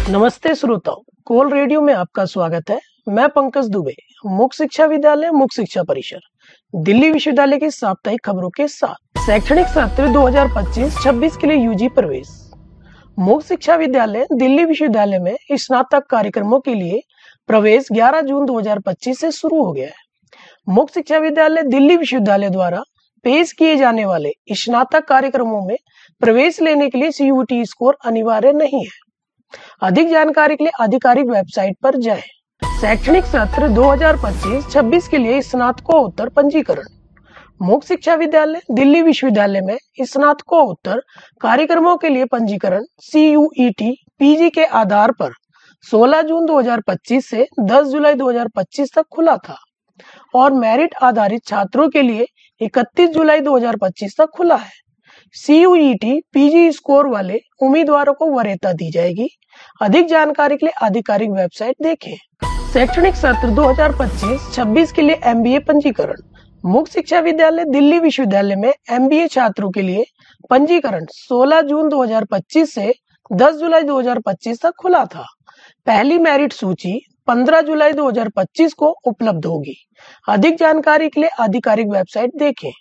नमस्ते श्रोताओं, कोल रेडियो में आपका स्वागत है। मैं पंकज दुबे, मुख्य शिक्षा विद्यालय मुख्य शिक्षा परिसर दिल्ली विश्वविद्यालय की साप्ताहिक खबरों के साथ शैक्षणिक सत्र 2025-26 के लिए यूजी प्रवेश। मुख्य शिक्षा विद्यालय दिल्ली विश्वविद्यालय में स्नातक कार्यक्रमों के लिए प्रवेश 11 जून 2025 से शुरू हो गया है। मुख्य शिक्षा विद्यालय दिल्ली विश्वविद्यालय द्वारा पेश किए जाने वाले स्नातक कार्यक्रमों में प्रवेश लेने के लिए CUET स्कोर अनिवार्य नहीं है। अधिक जानकारी के लिए आधिकारिक वेबसाइट पर जाएं। शैक्षणिक सत्र 2025-26 के लिए स्नातकोत्तर पंजीकरण। मुख्य शिक्षा विद्यालय दिल्ली विश्वविद्यालय में स्नातकोत्तर कार्यक्रमों के लिए पंजीकरण CUET PG के आधार पर 16 जून 2025 से 10 जुलाई 2025 तक खुला था और मेरिट आधारित छात्रों के लिए 31 जुलाई 2025 तक खुला है। CUET PG स्कोर वाले उम्मीदवारों को वरीयता दी जाएगी। अधिक जानकारी के लिए आधिकारिक वेबसाइट देखें। शैक्षणिक सत्र 2025-26 के लिए MBA पंजीकरण। मुख्य शिक्षा विद्यालय दिल्ली विश्वविद्यालय में MBA छात्रों के लिए पंजीकरण 16 जून 2025 से 10 जुलाई 2025 तक खुला था। पहली मेरिट सूची 15 जुलाई 2025 को उपलब्ध होगी। अधिक जानकारी के लिए आधिकारिक वेबसाइट देखें।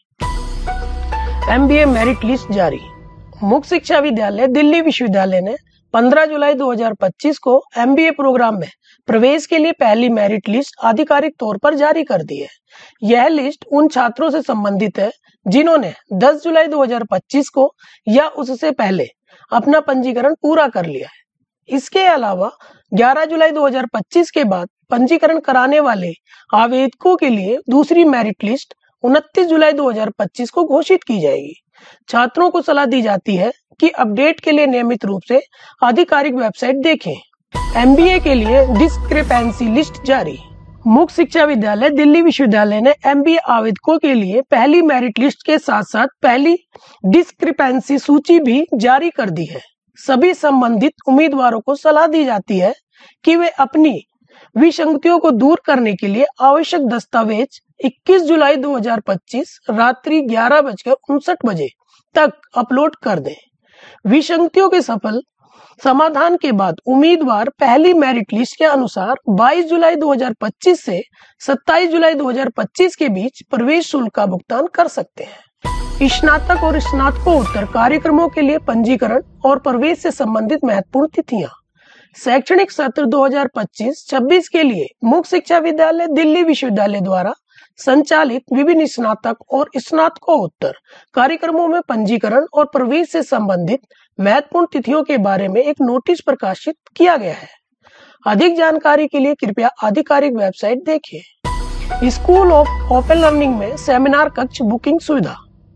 MBA मेरिट लिस्ट जारी। मुख्य शिक्षा विद्यालय दिल्ली विश्वविद्यालय ने 15 जुलाई 2025 को MBA प्रोग्राम में प्रवेश के लिए पहली मेरिट लिस्ट आधिकारिक तौर पर जारी कर दी है। यह लिस्ट उन छात्रों से संबंधित है जिन्होंने 10 जुलाई 2025 को या उससे पहले अपना पंजीकरण पूरा कर लिया है। इसके अलावा 11 जुलाई 2025 के बाद पंजीकरण कराने वाले आवेदकों के लिए दूसरी मेरिट लिस्ट 29 जुलाई 2025 को घोषित की जाएगी। छात्रों को सलाह दी जाती है कि अपडेट के लिए नियमित रूप से आधिकारिक वेबसाइट देखें। MBA के लिए डिस्क्रिपेंसी लिस्ट जारी। मुख्य शिक्षा विद्यालय दिल्ली विश्वविद्यालय ने MBA आवेदकों के लिए पहली मेरिट लिस्ट के साथ साथ पहली डिस्क्रिपेंसी सूची भी जारी कर दी है। सभी संबंधित उम्मीदवारों को सलाह दी जाती है कि वे अपनी विसंगतियों को दूर करने के लिए आवश्यक दस्तावेज 21 जुलाई 2025 रात्रि 11:59 तक अपलोड कर दें। विसंगतियों के सफल समाधान के बाद उम्मीदवार पहली मेरिट लिस्ट के अनुसार 22 जुलाई 2025 से 27 जुलाई 2025 के बीच प्रवेश शुल्क का भुगतान कर सकते हैं। स्नातक और स्नातकोत्तर कार्यक्रमों के लिए पंजीकरण और प्रवेश से संबंधित महत्वपूर्ण तिथियां। शैक्षणिक सत्र 2025-26 के लिए मुख्य शिक्षा विद्यालय दिल्ली विश्वविद्यालय द्वारा संचालित विभिन्न स्नातक और स्नातकोत्तर कार्यक्रमों में पंजीकरण और प्रवेश से संबंधित महत्वपूर्ण तिथियों के बारे में एक नोटिस प्रकाशित किया गया है। अधिक जानकारी के लिए कृपया आधिकारिक वेबसाइट देखें। स्कूल ऑफ ओपन लर्निंग में सेमिनार कक्ष बुकिंग सुविधा।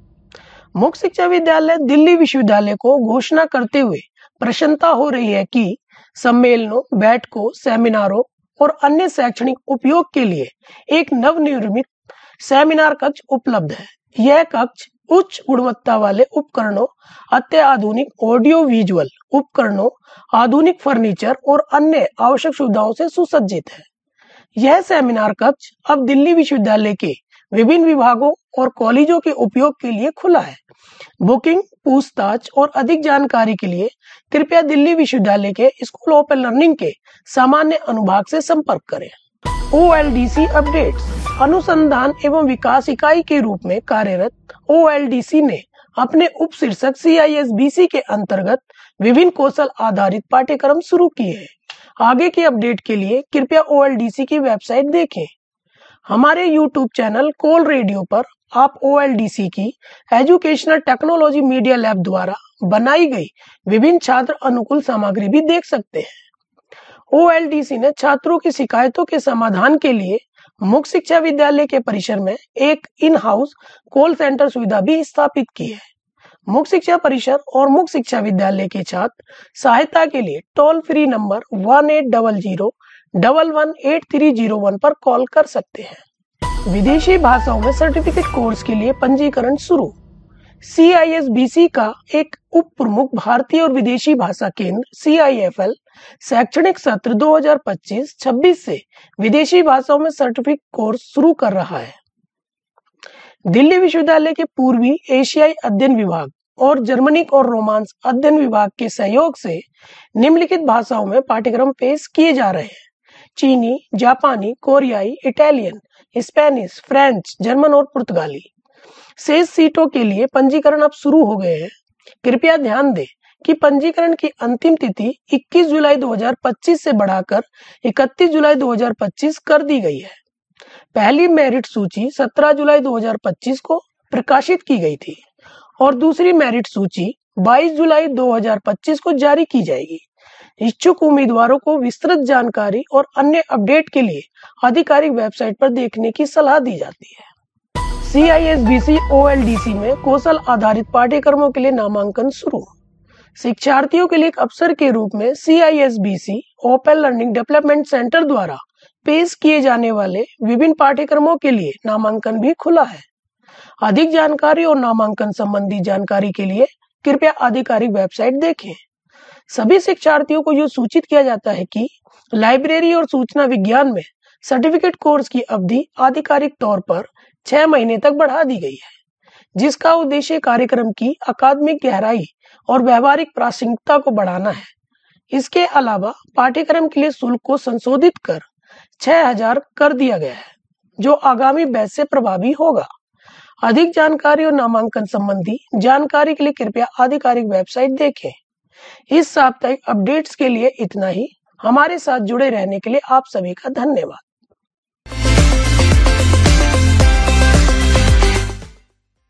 मुख्य शिक्षा विद्यालय दिल्ली विश्वविद्यालय को घोषणा करते हुए प्रसन्नता हो रही है कि सम्मेलनों, बैठकों, सेमिनारों और अन्य शैक्षणिक उपयोग के लिए एक नवनिर्मित सेमिनार कक्ष उपलब्ध है। यह कक्ष उच्च गुणवत्ता वाले उपकरणों, अत्याधुनिक ऑडियो विजुअल उपकरणों, आधुनिक फर्नीचर और अन्य आवश्यक सुविधाओं से सुसज्जित है। यह सेमिनार कक्ष अब दिल्ली विश्वविद्यालय के विभिन्न विभागों और कॉलेजों के उपयोग के लिए खुला है। बुकिंग, पूछताछ और अधिक जानकारी के लिए कृपया दिल्ली विश्वविद्यालय के स्कूल ओपन लर्निंग के सामान्य अनुभाग से संपर्क करें। OLDC updates. अनुसंधान एवं विकास इकाई के रूप में कार्यरत OLDC ने अपने उप शीर्षक CISBC के अंतर्गत विभिन्न कौशल आधारित पाठ्यक्रम शुरू किए हैं। आगे के अपडेट के लिए कृपया OLDC की वेबसाइट देखें। हमारे YouTube चैनल कोल रेडियो पर आप OLDC की एजुकेशनल टेक्नोलॉजी मीडिया लैब द्वारा बनाई गई विभिन्न छात्र अनुकूल सामग्री भी देख सकते हैं। OLDC ने छात्रों की शिकायतों के समाधान के लिए मुख्य शिक्षा विद्यालय के परिसर में एक इन हाउस कॉल सेंटर सुविधा भी स्थापित की है। मुख्य शिक्षा परिसर और मुख्य शिक्षा विद्यालय के छात्र सहायता के लिए टोल फ्री नंबर 1800-118301 पर कॉल कर सकते हैं। विदेशी भाषाओं में सर्टिफिकेट कोर्स के लिए पंजीकरण शुरू। CISBC का एक उप प्रमुख भारतीय और विदेशी भाषा केंद्र CIFL शैक्षणिक सत्र 2025-26 से विदेशी भाषाओं में सर्टिफिकेट कोर्स शुरू कर रहा है। दिल्ली विश्वविद्यालय के पूर्वी एशियाई अध्ययन विभाग और जर्मनिक और रोमांस अध्ययन विभाग के सहयोग से निम्नलिखित भाषाओं में पाठ्यक्रम पेश किए जा रहे हैं: चीनी, जापानी, कोरियाई, इटालियन, स्पेनिश, फ्रेंच, जर्मन और पुर्तगाली। शेष सीटों के लिए पंजीकरण अब शुरू हो गए हैं। कृपया ध्यान दें कि पंजीकरण की अंतिम तिथि 21 जुलाई 2025 से बढ़ाकर 31 जुलाई 2025 कर दी गई है। पहली मेरिट सूची 17 जुलाई 2025 को प्रकाशित की गई थी और दूसरी मेरिट सूची 22 जुलाई 2025 को जारी की जाएगी। इच्छुक उम्मीदवारों को विस्तृत जानकारी और अन्य अपडेट के लिए आधिकारिक वेबसाइट पर देखने की सलाह दी जाती है। CISBC OLDC में कौशल आधारित पाठ्यक्रमों के लिए नामांकन शुरू। शिक्षार्थियों के लिए एक अवसर के रूप में CISBC open learning development centre द्वारा पेश किए जाने वाले विभिन्न पाठ्यक्रमों के लिए नामांकन भी खुला है। अधिक जानकारी और नामांकन संबंधी जानकारी के लिए कृपया आधिकारिक वेबसाइट देखें। सभी शिक्षार्थियों को यह सूचित किया जाता है कि लाइब्रेरी और सूचना विज्ञान में सर्टिफिकेट कोर्स की अवधि आधिकारिक तौर पर 6 महीने तक बढ़ा दी गई है, जिसका उद्देश्य कार्यक्रम की अकादमिक गहराई और व्यवहारिक प्रासंगिकता को बढ़ाना है। इसके अलावा पाठ्यक्रम के लिए शुल्क को संशोधित कर 6,000 कर दिया गया है, जो आगामी बैच से प्रभावी होगा। अधिक जानकारी और नामांकन संबंधी जानकारी के लिए कृपया आधिकारिक वेबसाइट देखें। इस साप्ताहिक अपडेट्स के लिए इतना ही। हमारे साथ जुड़े रहने के लिए आप सभी का धन्यवाद।